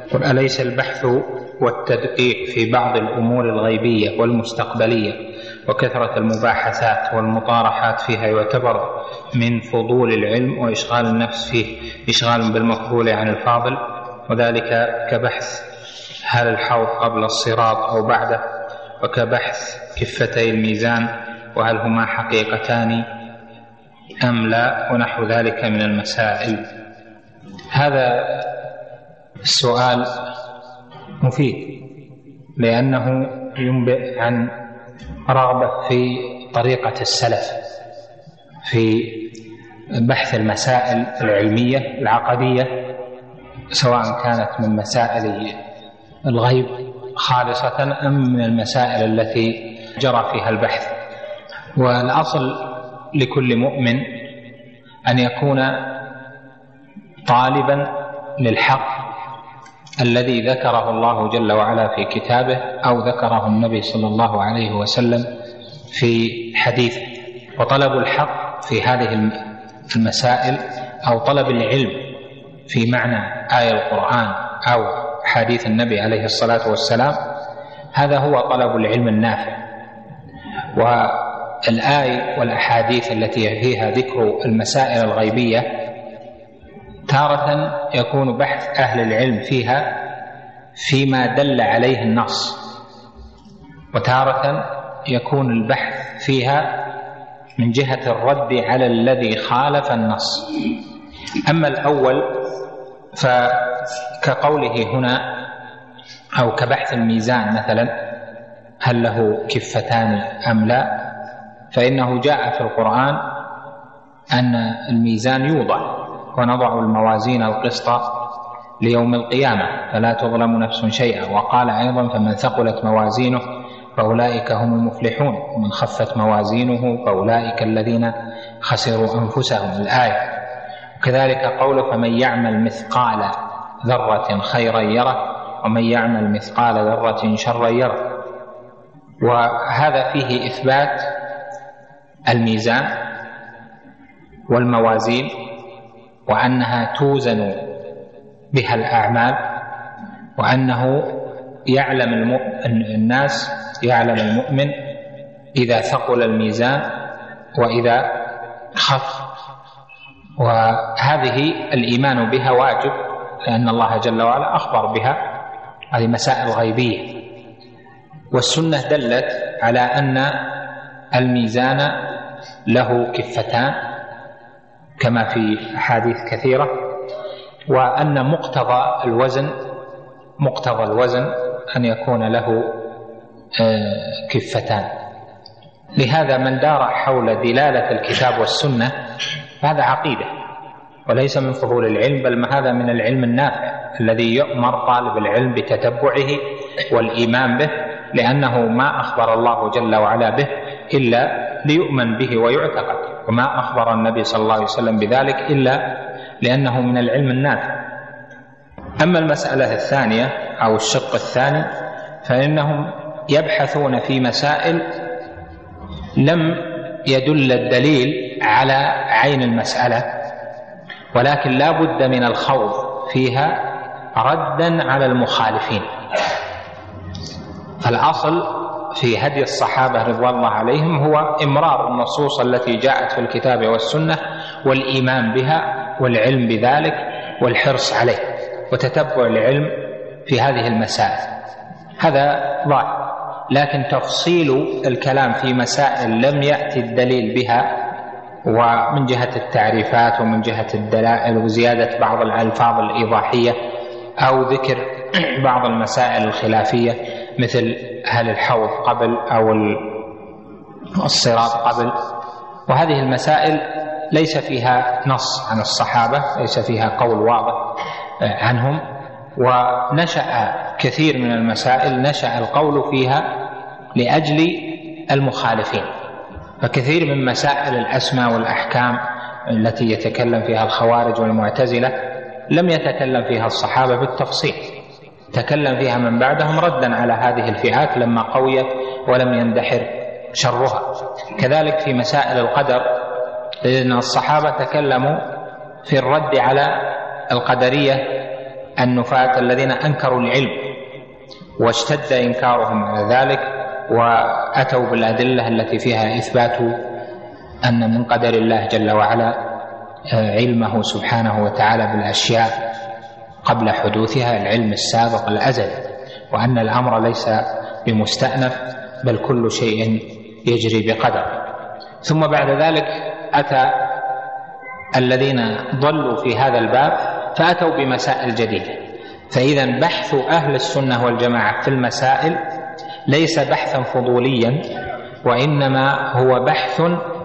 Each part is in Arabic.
قل أليس البحث والتدقيق في بعض الأمور الغيبية والمستقبلية وكثرة المباحثات والمطارحات فيها يعتبر من فضول العلم وإشغال النفس فيه إشغال بالمفضول عن الفاضل، وذلك كبحث هل الحوض قبل الصراط أو بعده، وكبحث كفتي الميزان وهل هما حقيقتان أم لا، ونحو ذلك من المسائل. هذا السؤال مفيد لأنه ينبئ عن رغبة في طريقة السلف في بحث المسائل العلمية العقدية، سواء كانت من مسائل الغيب خالصة أم من المسائل التي جرى فيها البحث. والأصل لكل مؤمن أن يكون طالبا للحق الذي ذكره الله جل وعلا في كتابه أو ذكره النبي صلى الله عليه وسلم في حديثه. وطلب الحق في هذه المسائل أو طلب العلم في معنى آية القرآن أو حديث النبي عليه الصلاة والسلام، هذا هو طلب العلم النافع. والآية والأحاديث التي فيها ذكر المسائل الغيبية تارة يكون بحث أهل العلم فيها فيما دل عليه النص، وتارة يكون البحث فيها من جهة الرد على الذي خالف النص. أما الأول فكقوله هنا أو كبحث الميزان مثلا هل له كفتان أم لا، فإنه جاء في القرآن أن الميزان يوضع ونضع الموازين القسط ليوم القيامة فلا تظلم نفس شيئا. وقال أيضا فمن ثقلت موازينه فأولئك هم المفلحون ومن خفت موازينه فأولئك الذين خسروا أنفسهم، الآية. وكذلك قوله فمن يعمل مثقال ذرة خيرا يره ومن يعمل مثقال ذرة شرا يره. وهذا فيه إثبات الميزان والموازين وأنها توزن بها الأعمال، وأنه يعلم الناس يعلم المؤمن إذا ثقل الميزان وإذا خف. وهذه الإيمان بها واجب لأن الله جل وعلا أخبر بها، هذه مسائل غيبية. والسنة دلت على أن الميزان له كفتان كما في أحاديث كثيرة، وأن مقتضى الوزن أن يكون له كفتان. لهذا من دار حول دلالة الكتاب والسنة فهذا عقيدة وليس من فضول العلم، بل هذا من العلم النافع الذي يؤمر طالب العلم بتتبعه والإيمان به، لأنه ما أخبر الله جل وعلا به إلا ليؤمن به ويعتقد، وما أخبر النبي صلى الله عليه وسلم بذلك إلا لأنه من العلم النافع. أما المسألة الثانية أو الشق الثاني فإنهم يبحثون في مسائل لم يدل الدليل على عين المسألة، ولكن لا بد من الخوض فيها ردا على المخالفين. فالأصل في هدي الصحابة رضوان الله عليهم هو إمرار النصوص التي جاءت في الكتاب والسنة والإيمان بها والعلم بذلك والحرص عليه وتتبع العلم في هذه المسائل، هذا ظاهر. لكن تفصيل الكلام في مسائل لم يأتي الدليل بها، ومن جهة التعريفات ومن جهة الدلائل وزيادة بعض الألفاظ الإيضاحية أو ذكر بعض المسائل الخلافية مثل هل الحوض قبل أو الصراط قبل، وهذه المسائل ليس فيها نص عن الصحابة، ليس فيها قول واضح عنهم. ونشأ كثير من المسائل نشأ القول فيها لأجل المخالفين، فكثير من مسائل الأسماء والأحكام التي يتكلم فيها الخوارج والمعتزلة لم يتكلم فيها الصحابة بالتفصيل، تكلم فيها من بعدهم ردا على هذه الفئات لما قويت ولم يندحر شرها. كذلك في مسائل القدر، لأن الصحابة تكلموا في الرد على القدرية النفاة الذين أنكروا العلم واشتد إنكارهم على ذلك، وأتوا بالأدلة التي فيها إثبات أن من قدر الله جل وعلا علمه سبحانه وتعالى بالأشياء قبل حدوثها، العلم السابق الأزلي، وأن الأمر ليس بمستأنف بل كل شيء يجري بقدر. ثم بعد ذلك أتى الذين ضلوا في هذا الباب فأتوا بمسائل جديدة. فإذا بحث أهل السنة والجماعة في المسائل ليس بحثا فضوليا، وإنما هو بحث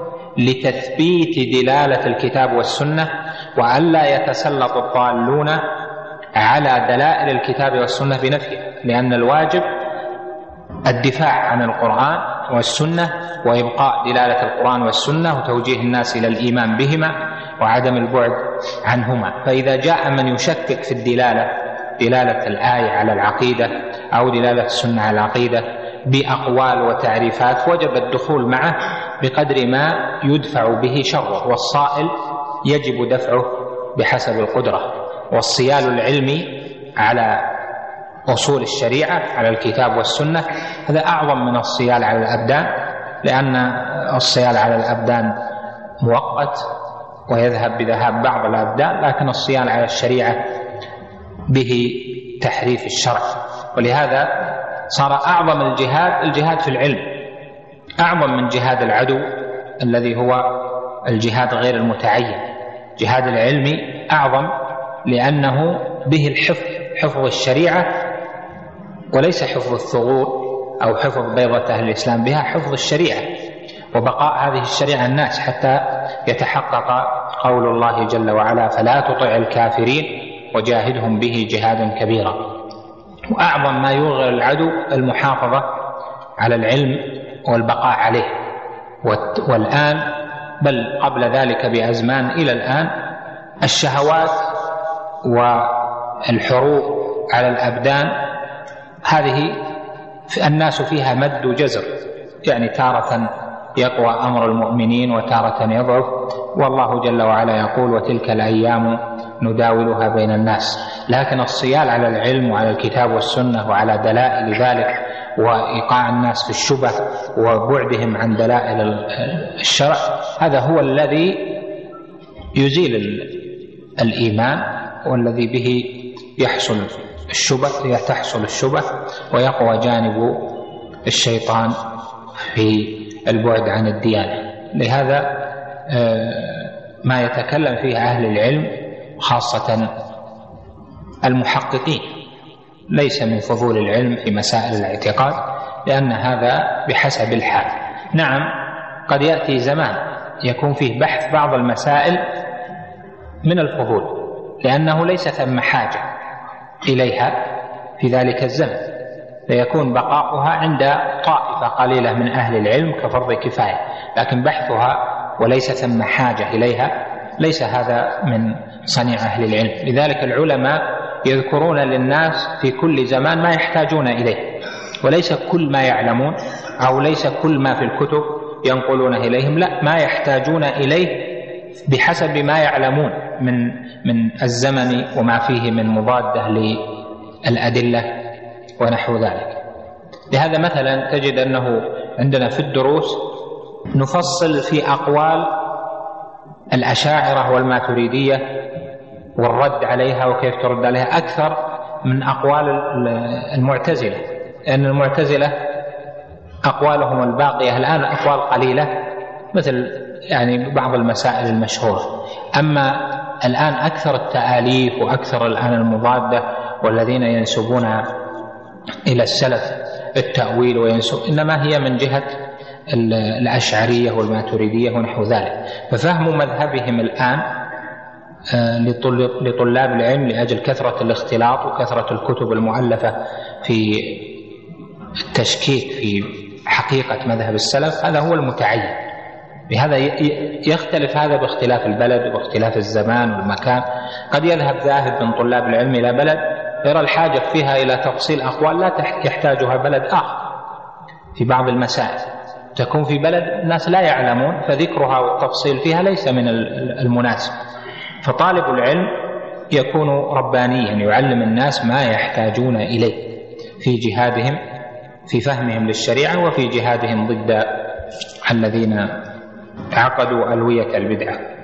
لتثبيت دلالة الكتاب والسنة، وألا يتسلط الضالون على دلائل الكتاب والسنة بنفيها، لأن الواجب الدفاع عن القرآن والسنة وإبقاء دلالة القرآن والسنة وتوجيه الناس إلى الإيمان بهما وعدم البعد عنهما. فإذا جاء من يشكك في دلالة الآية على العقيدة أو دلالة السنة على العقيدة بأقوال وتعريفات، وجب الدخول معه بقدر ما يدفع به شره، والصائل يجب دفعه بحسب القدرة. والصيال العلمي على أصول الشريعة على الكتاب والسنة هذا أعظم من الصيال على الأبدان، لأن الصيال على الأبدان مؤقت ويذهب بذهاب بعض الأبدان، لكن الصيال على الشريعة به تحريف الشرع. ولهذا صار أعظم الجهاد في العلم، أعظم من جهاد العدو الذي هو الجهاد غير المتعين. جهاد العلم أعظم لأنه به الحفظ، حفظ الشريعة، وليس حفظ الثغور أو حفظ بيضة أهل الإسلام بها، حفظ الشريعة وبقاء هذه الشريعة الناس حتى يتحقق قول الله جل وعلا: فلا تطع الكافرين وجاهدهم به جهادا كبيرا. وأعظم ما يوغر العدو المحافظة على العلم والبقاء عليه. والآن بل قبل ذلك بأزمان إلى الآن الشهوات والحروب على الأبدان هذه الناس فيها مد وجزر، يعني تارة يقوى أمر المؤمنين وتارة يضعف، والله جل وعلا يقول: وتلك الأيام نداولها بين الناس. لكن الصيال على العلم وعلى الكتاب والسنة وعلى دلائل ذلك وإيقاع الناس في الشبه وبعدهم عن دلائل الشرع، هذا هو الذي يزيل الإيمان، والذي به تحصل الشبه ويقوى جانب الشيطان في البعد عن الديانة. لهذا ما يتكلم فيه أهل العلم خاصة المحققين ليس من فضول العلم في مسائل الاعتقاد، لأن هذا بحسب الحال. نعم، قد يأتي زمان يكون فيه بحث بعض المسائل من الفضول، لأنه ليس ثم حاجة إليها في ذلك الزمن، فيكون بقاؤها عند طائفة قليلة من أهل العلم كفرض كفاية، لكن بحثها وليس ثم حاجة إليها ليس هذا من صنيع أهل العلم. لذلك العلماء يذكرون للناس في كل زمان ما يحتاجون إليه، وليس كل ما يعلمون أو ليس كل ما في الكتب ينقلونه إليهم، لا، ما يحتاجون إليه بحسب ما يعلمون من الزمن وما فيه من مضادة للأدلة ونحو ذلك. لهذا مثلا تجد أنه عندنا في الدروس نفصل في أقوال الأشاعرة والماتريدية والرد عليها وكيف ترد عليها أكثر من أقوال المعتزلة، لأن المعتزلة أقوالهم الباقية الآن أقوال قليلة مثل يعني بعض المسائل المشهورة، أما الآن أكثر التآليف وأكثر الآن المضادة والذين ينسبون إلى السلف التأويل إنما هي من جهة الأشعرية والماتريدية ونحو ذلك. ففهم مذهبهم الآن لطلاب العلم لأجل كثرة الاختلاط وكثرة الكتب المؤلفة في التشكيك في حقيقة مذهب السلف، هذا هو المتعين. بهذا يختلف هذا باختلاف البلد واختلاف الزمان والمكان. قد يذهب ذاهب من طلاب العلم إلى بلد يرى الحاجة فيها إلى تفصيل أقوال لا يحتاجها بلد آخر في بعض المسائل، تكون في بلد الناس لا يعلمون فذكرها والتفصيل فيها ليس من المناسب. فطالب العلم يكون ربانيا يعلم الناس ما يحتاجون إليه في جهادهم في فهمهم للشريعة وفي جهادهم ضد الذين عقدوا ألوية البدعة.